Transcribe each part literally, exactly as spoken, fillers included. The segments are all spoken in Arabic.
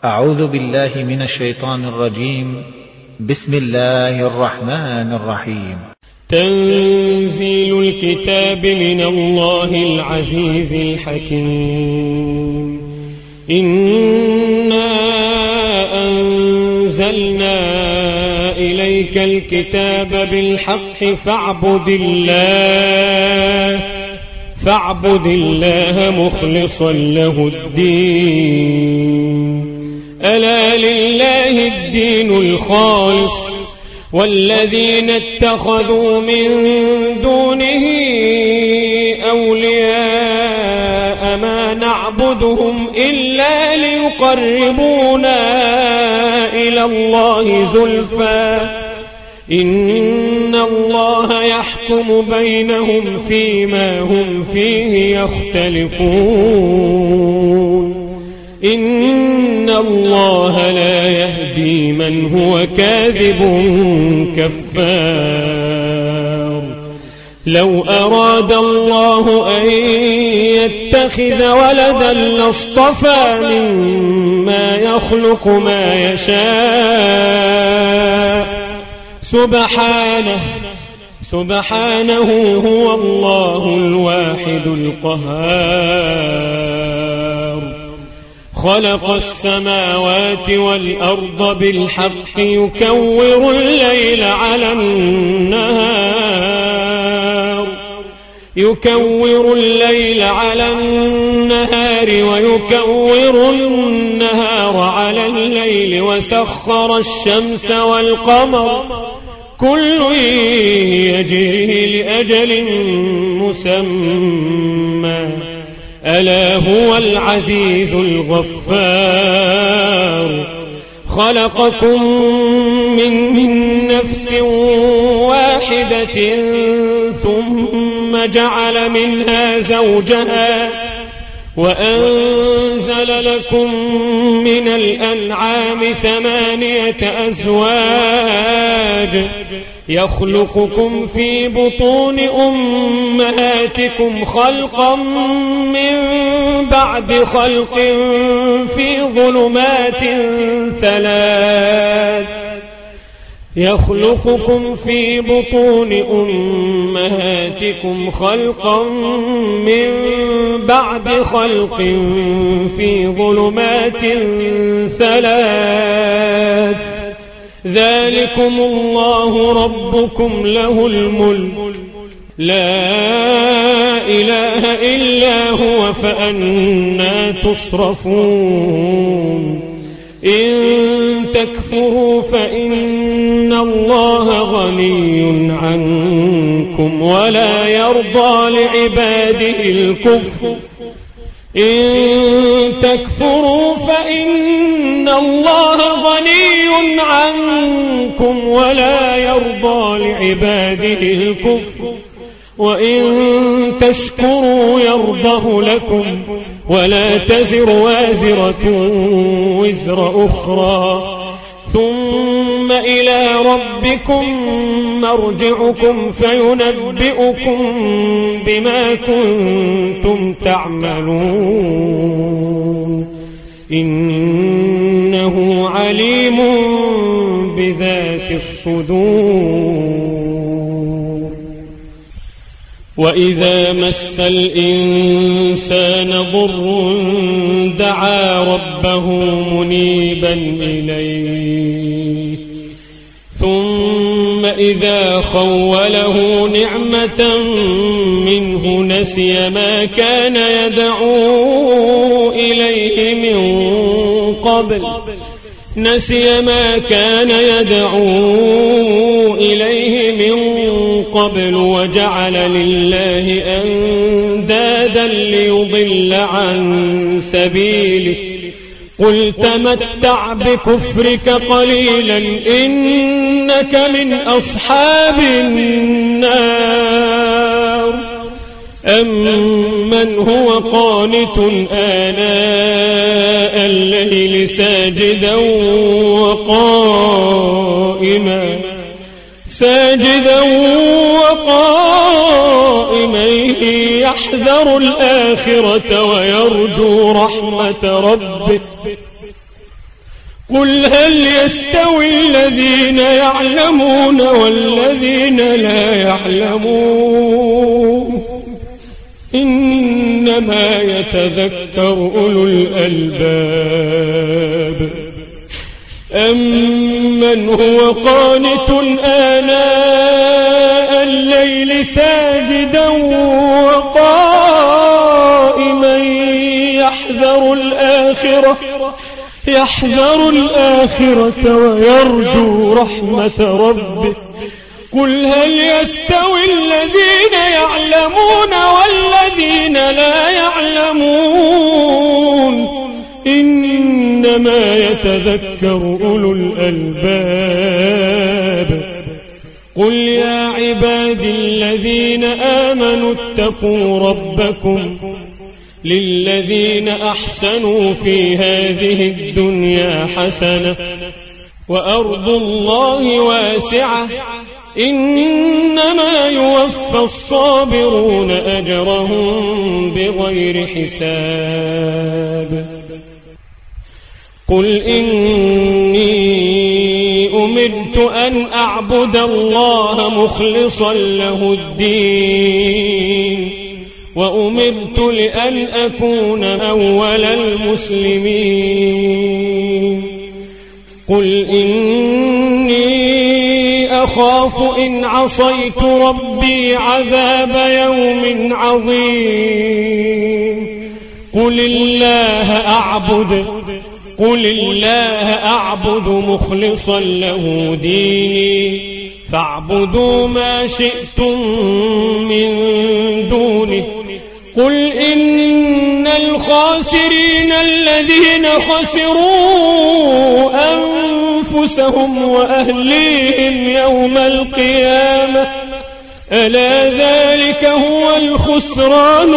أعوذ بالله من الشيطان الرجيم. بسم الله الرحمن الرحيم. تنزيل الكتاب من الله العزيز الحكيم. إنا أنزلنا إليك الكتاب بالحق فاعبد الله فاعبد الله مخلصا له الدين. ألا لله الدين الخالص والذين اتخذوا من دونه أولياء ما نعبدهم إلا ليقربونا إلى الله زلفى إن الله يحكم بينهم فيما هم فيه يختلفون. إن الله لا يهدي من هو كاذب كفار. لو أراد الله أن يتخذ ولدا لاصطفى مما يخلق ما يشاء سبحانه سبحانه هو الله الواحد القهار. خلق السماوات والأرض بالحق يكور الليل على النهار يكور الليل على النهار ويكور النهار على الليل وسخر الشمس والقمر كل يجري لأجل مسمى ألا هو العزيز الغفار. خلقكم من, من نفس واحدة ثم جعل منها زوجها وأنزل لكم من الأنعام ثمانية أزواج يخلقكم في بطون أمهاتكم خلقا من بعد خلق في ظلمات ثلاث يخلقكم في بطون أمهاتكم خلقا من بعد خلق في ظلمات ثلاث ذلكم الله ربكم له الملك لا إله إلا هو فأنى تصرفون. إن تكفروا فإن الله غني عنكم ولا يرضى لعباده الكفر إن تكفروا فإن الله غني عنكم ولا يرضى لعباده الكفر وإن تشكروا يرضه لكم ولا تزر وازرة وزر أخرى ثم إلى ربكم مرجعكم فينبئكم بما كنتم تعملون. إنه عليم بذات الصدور. وإذا مس الإنسان ضر دعا ربه منيبا إليه ثم إذا خوله نعمة منه نسي ما كان يدعو إليه من قبل نسي ما كان يدعو إليه من قبل وجعل لله أندادا ليضل عن سبيله. قل تمتع بكفرك قليلا إنك من أصحاب النار. أمن هو قانت آناء الليل ساجدا وقائما ساجدا وقائما يحذر الآخرة ويرجو رحمة ربه قل هل يستوي الذين يعلمون والذين لا يعلمون إنما يتذكر أولو الألباب أمن هو قانت آناء الليل ساجدا وقائما يحذر الآخرة يحذر الآخرة ويرجو رحمة ربه قل هل يستوي الذين يعلمون والذين لا يعلمون إنما يتذكر أولو الألباب قل يا عبادي الذين آمنوا اتقوا ربكم للذين أحسنوا في هذه الدنيا حسنة وأرض الله واسعة إنما يوفى الصابرون أجرهم بغير حساب قل إني أمرت أن أعبد الله مخلصا له الدين وأمرت لأن أكون أول المسلمين قل إني أخاف إن عصيت ربي عذاب يوم عظيم قل الله أعبد قل الله أعبد مخلصا له ديني فاعبدوا ما شئتم من دونه قل إن الخاسرين الذين خسروا أنفسهم وأهليهم يوم القيامة ألا ذلك هو الخسران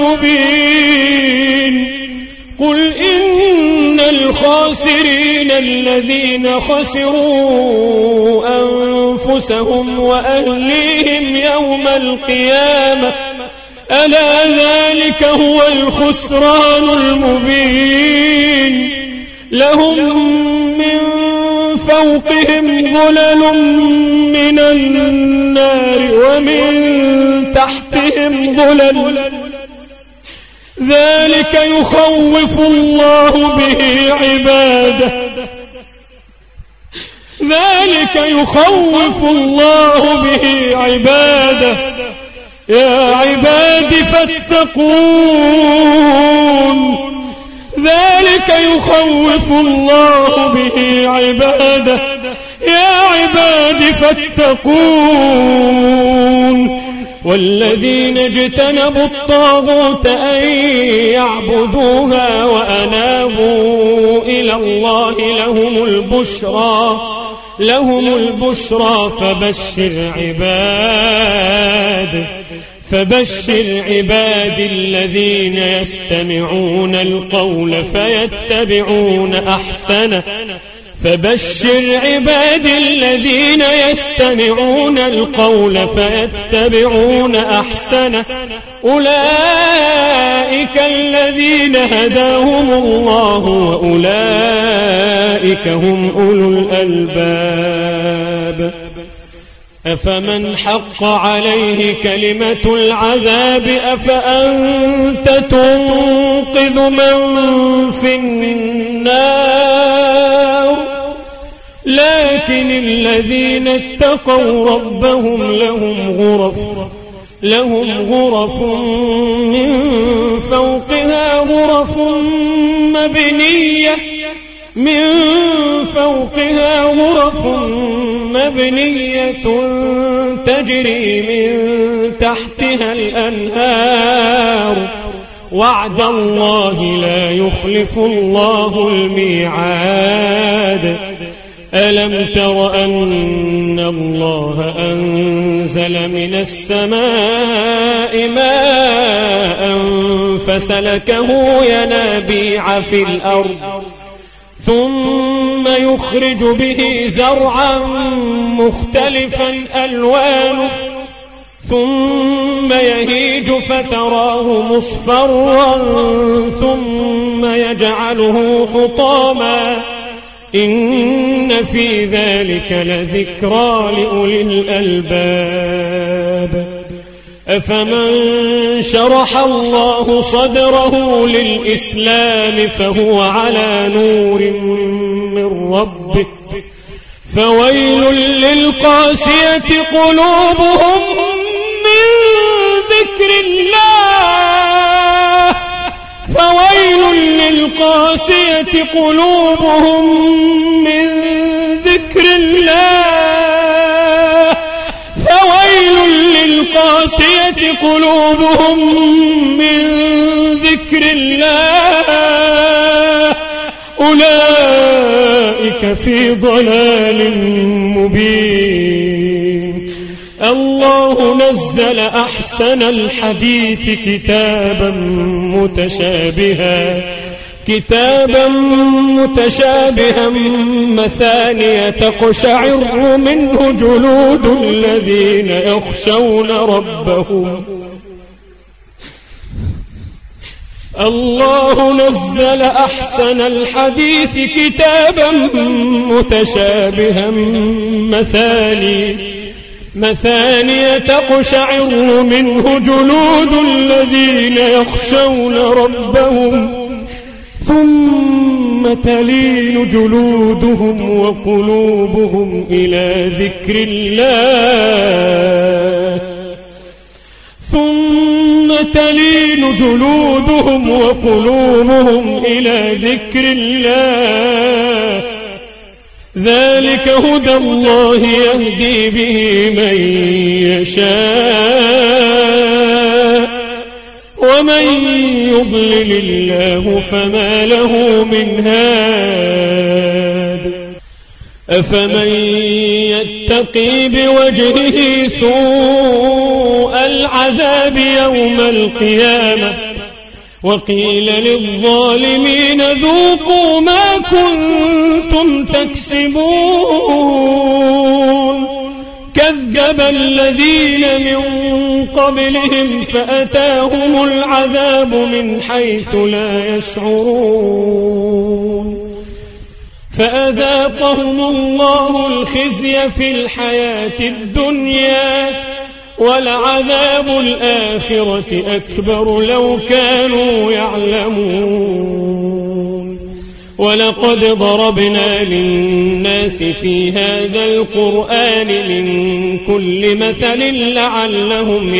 المبين قل إن الخاسرين الذين خسروا أنفسهم وأهليهم يوم القيامة ألا ذلك هو الخسران المبين لهم من فوقهم ظلل من النار ومن تحتهم ظلل ذلك يخوف الله به عباده ذلك يخوف الله به عباده يا عباد فاتقون ذلك يخوف الله به عباده يا عباد فاتقون والذين اجتنبوا الطاغوت أن يعبدوها وأنابوا إلى الله لهم البشرى لهم البشرى فبشر عباد فبشر عباد الذين يستمعون القول فيتبعون أحسنه فبشر عباد الذين يستمعون القول فيتبعون أحسنه أولئك الذين هداهم الله وأولئك هم أولو الألباب أفمن حق عليه كلمة العذاب أفأنت تنقذ من في النار لكن الذين اتقوا ربهم لهم غرف لهم غرف من فوقها غرف مبنية من فوقها غرف مبنية تجري من تحتها الأنهار وعد الله لا يخلف الله الميعاد ألم تر أن الله أنزل من السماء ماء فسلكه ينابيع في الأرض ثم يخرج به زرعا مختلفا ألوانه ثم يهيج فتراه مصفرا ثم يجعله حطاما إن في ذلك لذكرى لأولي الألباب أفمن شرح الله صدره للإسلام فهو على نور من ربه فويل للقاسية قلوبهم من ذكر الله فويل للقاسية قلوبهم من ذكر الله فويل للقاسية قلوبهم من ذكر الله أولئك في ضلال مبين الله نزل أحسن الحديث كتابا متشابها كتابا متشابها مثانية تقشعر منه جلود الذين يخشون ربهم الله نزل أحسن الحديث كتابا متشابها مثاني مثانية تقشعر منه جلود الذين يخشون ربهم ثم تلين جلودهم وقلوبهم إلى ذكر الله ثم تلين جلودهم وقلوبهم إلى ذكر الله ذلك هدى الله يهدي به من يشاء ومن يضلل الله فما له من هاد أفمن يتقي بوجهه سوء العذاب يوم القيامة وقيل للظالمين ذوقوا ما كنتم تكسبون كذب الذين من قبلهم فأتاهم العذاب من حيث لا يشعرون فأذاقهم الله الخزي في الحياة الدنيا ولعذاب الآخرة أكبر لو كانوا يعلمون ولقد ضربنا للناس في هذا القرآن من كل مثل لعلهم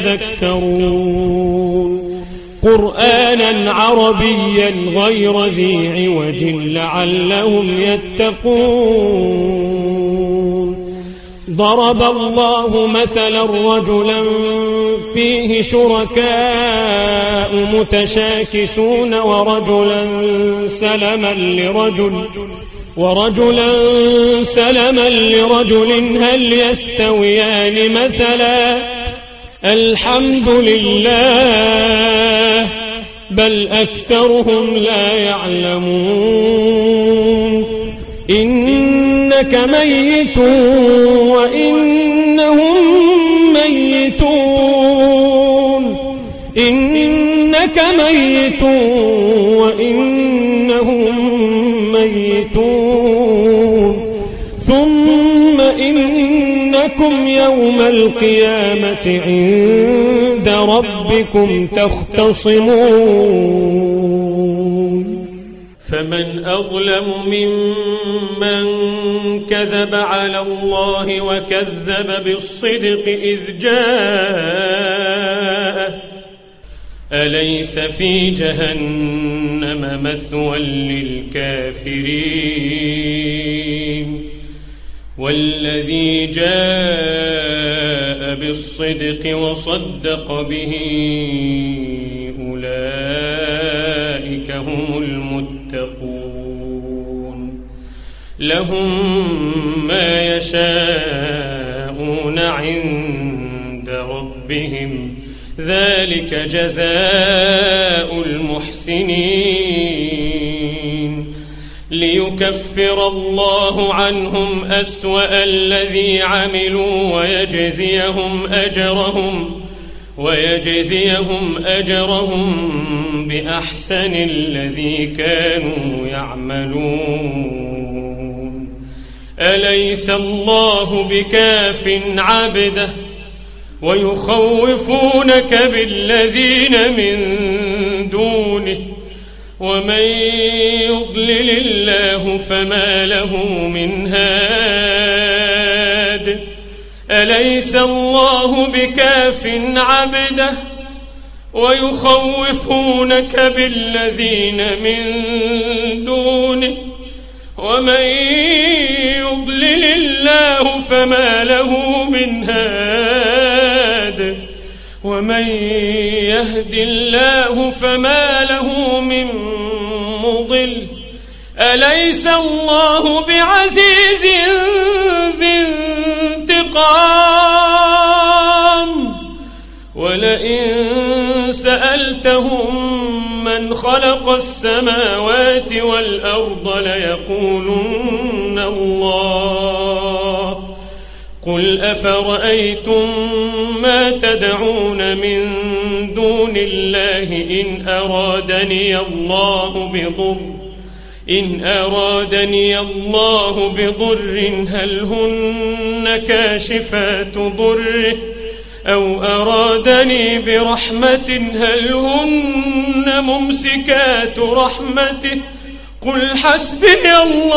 يتذكرون قرآنا عربيا غير ذي عوج لعلهم يتقون ضرب الله مثلا رجلا فيه شركاء متشاكسون ورجلا سلما لرجل ورجلا سلما لرجل هل يستويان مثلا الحمد لله بل أكثرهم لا يعلمون إنك ميت وإنهم ميتون إنك ميت وإنهم ميتون ثم إنكم يوم القيامة عند ربكم تختصمون فمن أظلم ممن كذب على الله وكذب بالصدق إذ جاءه أليس في جهنم مثوى للكافرين والذي جاء بالصدق وصدق به أولئك هم المتقون لهم ما يشاءون عند ربهم ذلك جزاء المحسنين ليكفر الله عنهم أسوأ الذي عملوا ويجزيهم أجرهم ويجزيهم أجرهم بأحسن الذي كانوا يعملون أليس الله بكاف عبده ويخوفونك بالذين من دونه ومن يضلل الله فما له من هاد أليس الله بكاف عبده ويخوفونك بالذين من دونه ومن يضلل الله فما له من هاد ومن يهد الله فما له من مضل أليس الله بعزيز ذي انتقام ولئن سألتهم من خلق السماوات والأرض ليقولن الله قل أفرأيتم ما تدعون من دون الله إن أرادني الله بضر إن أرادني الله بضر هل هن كاشفات ضره أو أرادني برحمة هل هن ممسكات رحمته قل حسبي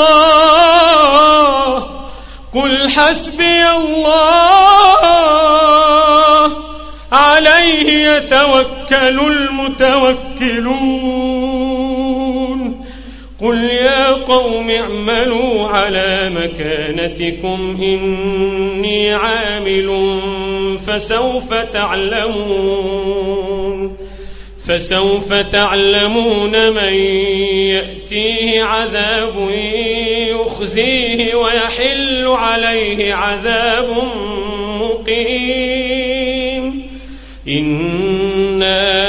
الله قل حسبي الله عليه يتوكل المتوكلون قل يا قوم اعملوا على مكانتكم إني عامل فسوف تعلمون فسوف تعلمون من يأتيه عذاب يخزيه ويحل عليه عذاب مقيم إنا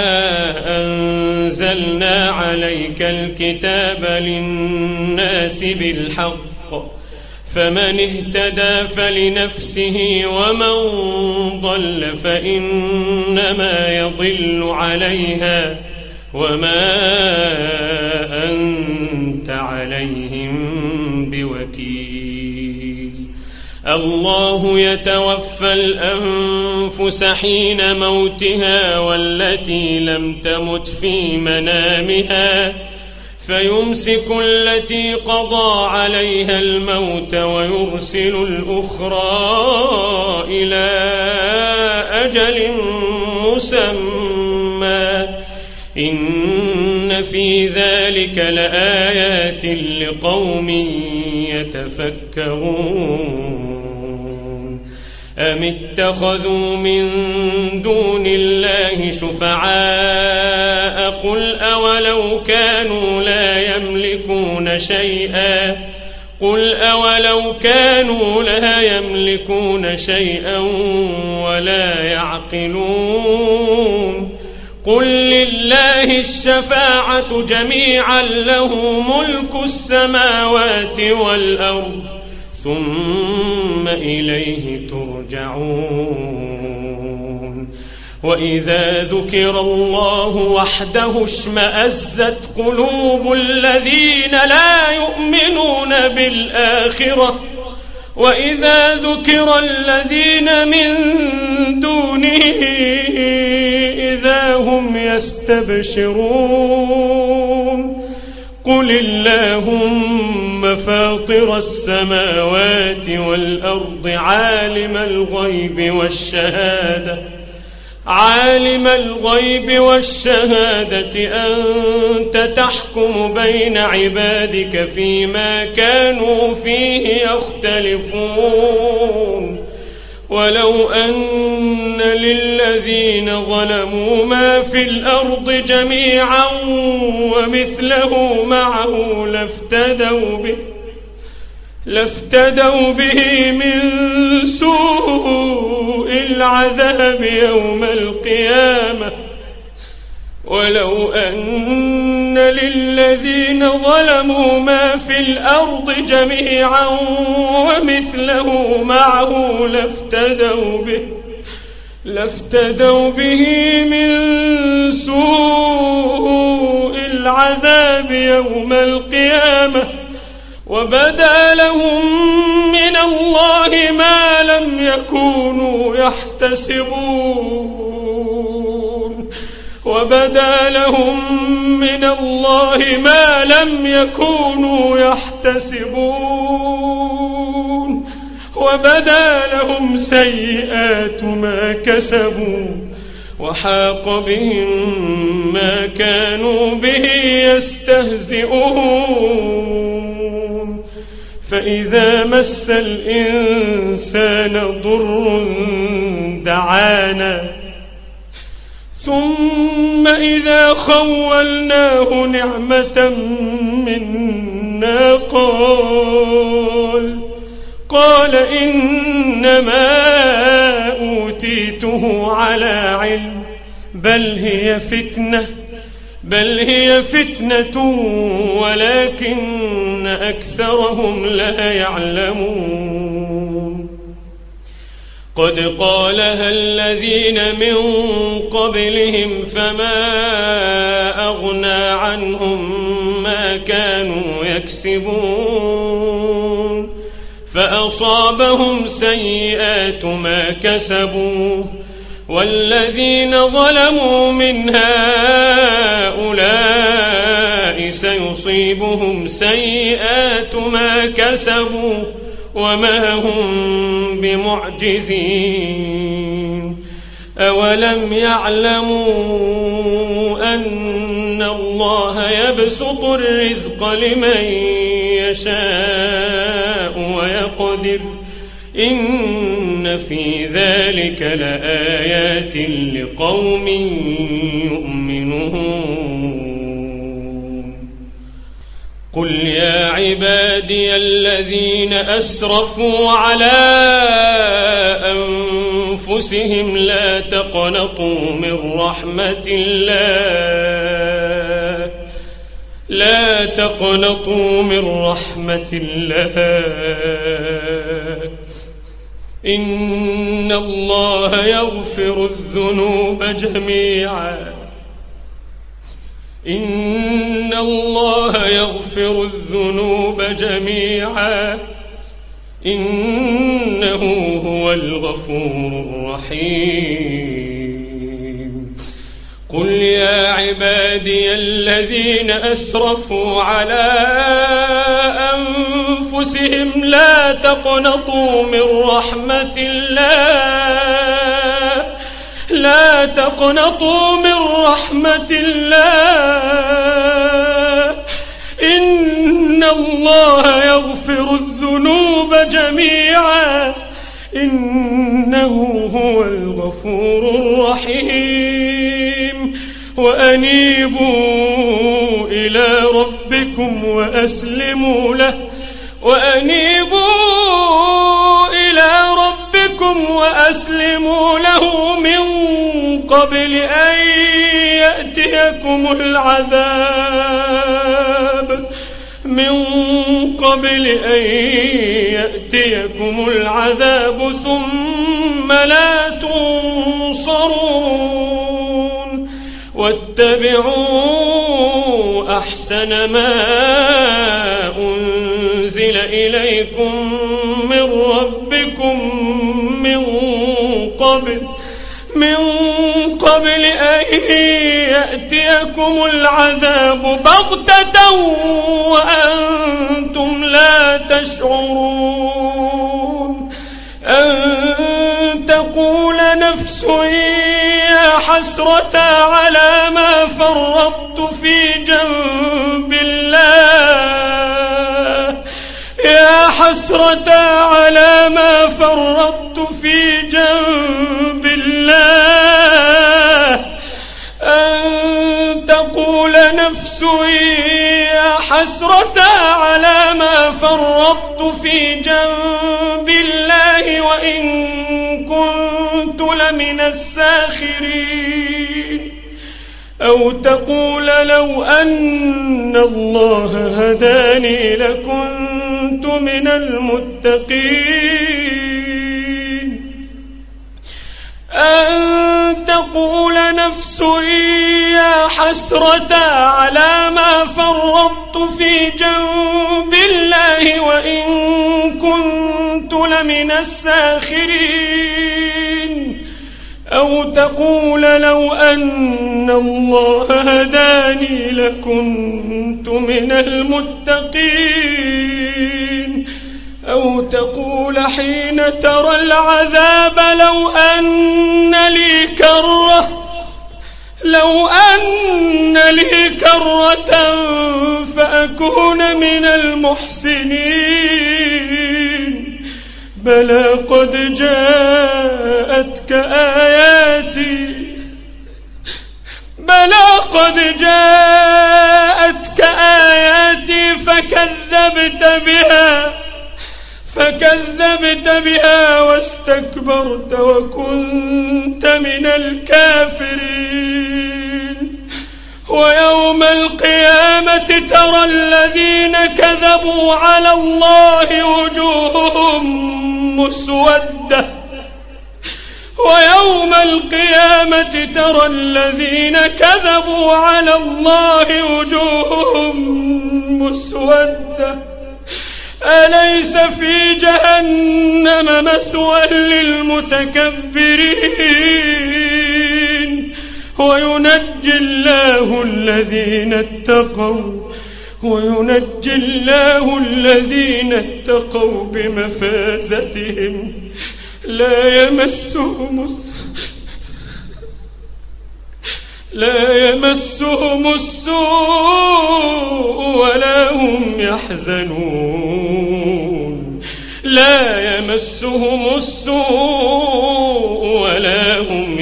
أنزلنا عليك الكتاب للناس بالحق فمن اهتدى فلنفسه ومن ضل فإنما يضل عليها وما أنت عليهم بوكيل الله يتوفى الأنفس حين موتها والتي لم تمت في منامها فيمسك التي قضى عليها الموت ويرسل الأخرى إلى أجل مسمى إن في ذلك لآيات لقوم يتفكرون أم اتخذوا من دون الله شفعاء قل أولو كانوا لا يملكون شيئا قل أولو كانوا لا يملكون شيئا ولا يعقلون قل لله الشفاعة جميعا له ملك السماوات والأرض ثم إليه ترجعون وإذا ذكر الله وحده اشمأزت قلوب الذين لا يؤمنون بالآخرة وإذا ذكر الذين من دونه إذا هم يستبشرون قل اللهم فاطر السماوات والأرض عالم الغيب والشهادة عالم الغيب والشهادة أنت تحكم بين عبادك فيما كانوا فيه يختلفون ولو أن للذين ظلموا ما في الأرض جميعا ومثله معه لافتدوا به لافتدوا به من سوء العذاب يوم القيامة ولو أن للذين ظلموا ما في الأرض جميعا ومثله معه لافتدوا به لافتدوا به من سوء العذاب يوم القيامة وبدا لهم من الله ما لم يكونوا يحتسبون وبدا لهم من الله ما لم يكونوا يحتسبون وبدا لهم سيئات ما كسبوا وحاق بهم ما كانوا به يستهزئون فإذا مس الإنسان ضر دعانا ثم إذا خولناه نعمة منا قال قال إنما أوتيته على علم بل هي فتنة بل هي فتنة ولكن أكثرهم لا يعلمون قد قالها الذين من قبلهم فما أغنى عنهم ما كانوا يكسبون فأصابهم سيئات ما كسبوا والذين ظلموا من هؤلاء سيصيبهم سيئات ما كسبوا وما هم بمعجزين أولم يعلموا أن الله يبسط الرزق لمن يشاء ويقدر إن في ذلك لآيات لقوم يؤمنون قل يا عبادي الذين أسرفوا على أنفسهم لا تقنطوا من رحمة الله لا تقنطوا من رحمة الله إن الله يغفر الذنوب جميعا إن الله يغفر الذنوب جميعا إنه هو الغفور الرحيم قل يا عبادي الذين أسرفوا على أنفسهم لا تقنطوا من رحمة الله لا تقنطوا من رحمة الله إن الله يغفر الذنوب جميعا إنه هو الغفور الرحيم وأنيبوا إلى ربكم وأسلموا له وأنيبوا إلى ربكم وأسلموا له من قبل أن يأتيكم العذاب من قبل أن يأتيكم العذاب ثم لا تنصرون واتبعوا أحسن ما أنزل إليكم من ربكم من قبل من قبل أن يأتيكم العذاب بغتة وأنتم لا تشعرون أن تقول نفس يا حسرة على ما فرطت في جنب الله يا حسرة على ما فرطت في جنب الله أن تقول نفس يا حسرة على ما فرطت في جنب الله وإن كنت لمن الساخرين أو تقول لو أن الله هداني لكنت من المتقين أن تقول نفس يا حسرة على ما فرطت في جنب الله تكون من الساخرين أو تقول لو أن الله هداني لكنت من المتقين أو تقول حين ترى العذاب لو أن لي كرة لو أن لي كرة فأكون من المحسنين بلى قد جاءتك آياتي بلى قد جاءتك آياتي فكذبت بها فكذبت بها واستكبرت وكنت من الكافرين ويوم القيامة ترى الذين كذبوا على الله وجوههم مسودة ويوم القيامة ترى الذين كذبوا على الله وجوههم مسودة أليس في جهنم مثوى للمتكبرين وينجي الله الذين اتقوا وينجي الله الذين اتقوا بمفازتهم لا يمسهم لا يمسهم السوء ولا هم يحزنون لا يمسهم السوء ولا هم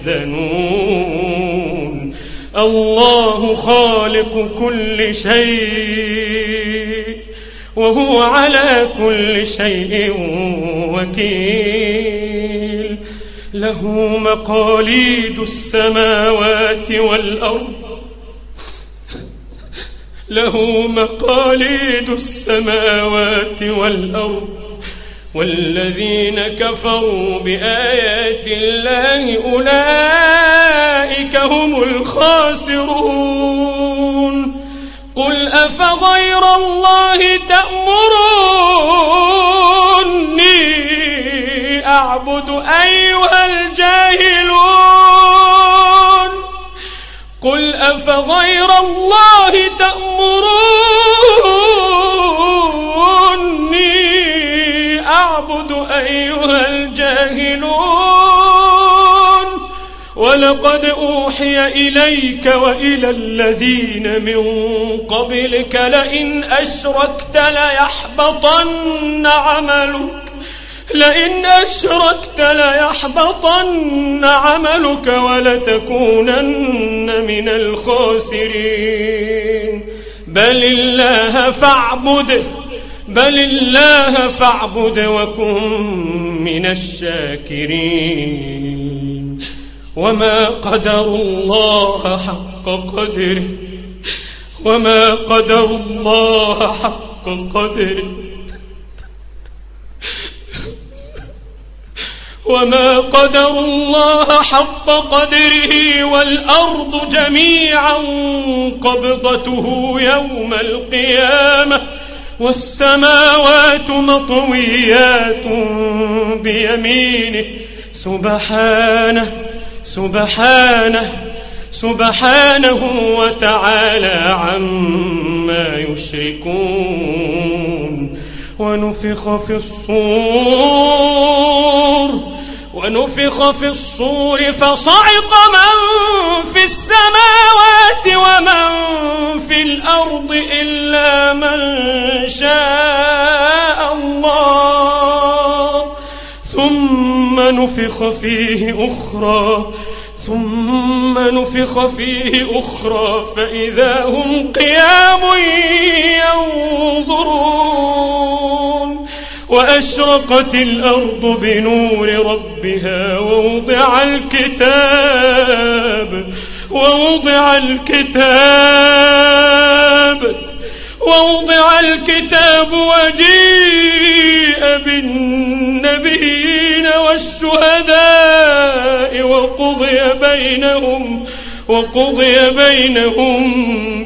يحزنون الله خالق كل شيء وهو على كل شيء وكيل له مقاليد السماوات والأرض له مقاليد السماوات والأرض والذين كفروا بآيات الله أولئك هم الخاسرون قل أفغير الله تأمروني أعبد أيها الجاهلون قل أفغير الله تأمروني أعبد أيها الجاهلون ولقد أوحي إليك وإلى الذين من قبلك لئن أشركت ليحبطن عملك لئن أشركت ليحبطن عملك ولتكونن من الخاسرين بل الله فاعبد بل الله فاعبد وكن من الشاكرين وما قدروا الله حق قدره وما قدروا الله حق قدره وما قدروا الله حق قدره والأرض جميعا قبضته يوم القيامة والسماوات مطويات بيمينه سبحانه سبحانه سبحانه وتعالى عما يشركون ونفخ في الصور ونفخ في الصور فصعق من في السماوات ومن في الأرض إلا من شاء الله ثم نفخ فيه أخرى ثم نفخ فيه أخرى فإذا هم قيام ينظرون وأشرقت الأرض بنور ربها ووضع الكتاب ووضع الكتاب ووضع الكتاب وجيء بالنبيين والشهداء وقضي بينهم وقضي بينهم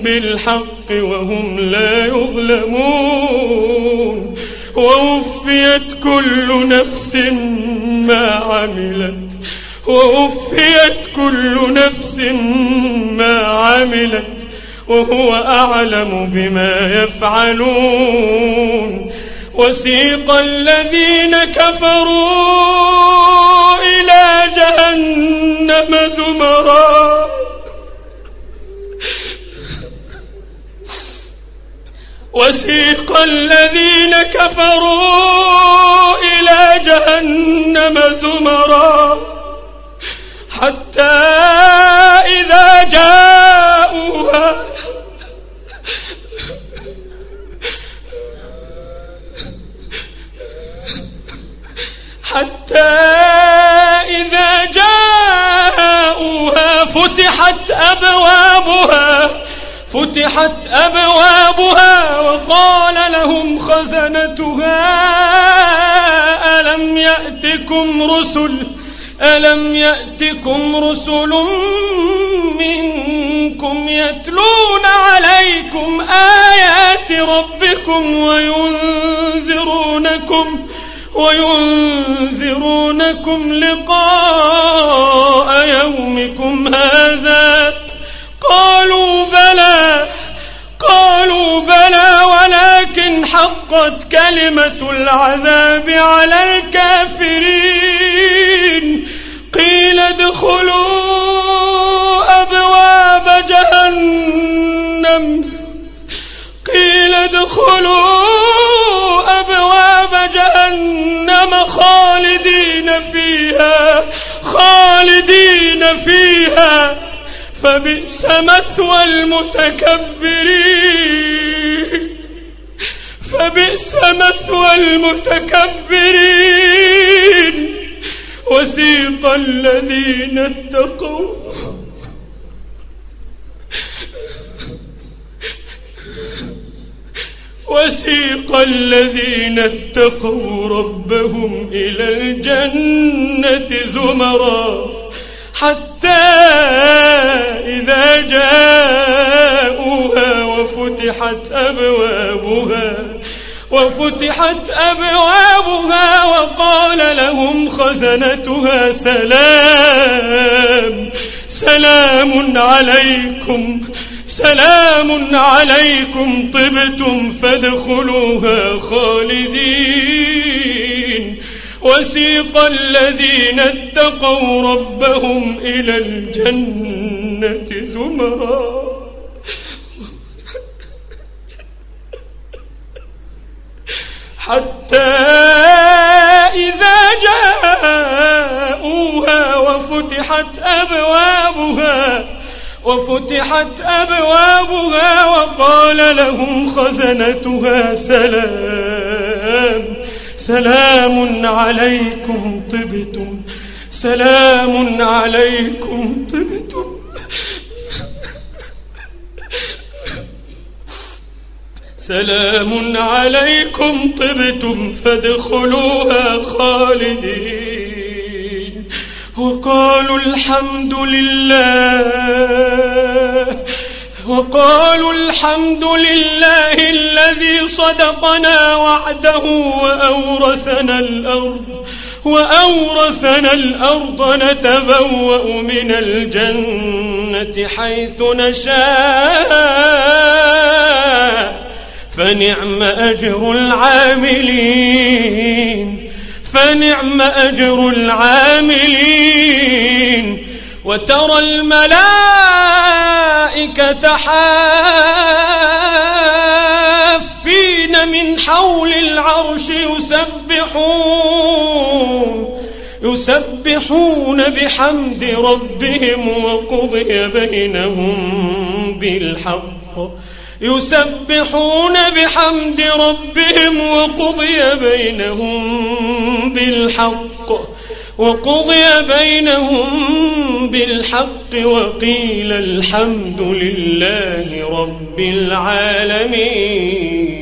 بالحق وهم لا يظلمون ووفيت ووفيت كل نفس ما عملت ووفيت كل نفس ما عملت وهو أعلم بما يفعلون. وسيق الذين كفروا إلى جهنم زمرا وسيق الذين كفروا إلى جهنم زمرا حتى إذا جاءوها حتى إذا جاءوها فتحت أبوابها فتحت أبوابها وقال لهم خزنتها ألم يأتكم رسل ألم يأتكم رسل منكم يتلون عليكم آيات ربكم وينذرونكم وينذرونكم لقاء يومكم هذا؟ قالوا بلى قالوا بلى ولكن حقت كلمة العذاب على الكافرين. قيل ادخلوا أبواب جهنم قيل ادخلوا أبواب جهنم خالدين فيها خالدين فيها فبئس مثوى المتكبرين فبئس مثوى المتكبرين. وسيق الذين اتقوا وسيق الذين اتقوا ربهم إلى الجنة زمرا حتى إذا جاءوها وفتحت أبوابها وفتحت أبوابها وقال لهم خزنتها سلام سلام عليكم سلام عليكم طبتم فادخلوها خالدين. وسيق الذين اتقوا ربهم إلى الجنة زمرا حتى إذا جاءوها وفتحت أبوابها وفتحت أبوابها وقال لهم خزنتها سلام سلام عليكم طبتم سلام عليكم طبتم سلام عليكم طبتم فادخلوها خالدين. وقالوا الحمد لله وقالوا الحمد لله الذي صدقنا وعده وأورثنا الأرض وأورثنا الأرض نتبوأ من الجنة حيث نشاء فنعم أجر العاملين فنعم أجر العاملين. وترى الملائكة حافين من حول العرش يسبحون يسبحون بحمد ربهم وقضي بينهم بالحق يسبحون بحمد ربهم وقضي بينهم بالحق وقضي بينهم بالحق وقيل الحمد لله رب العالمين.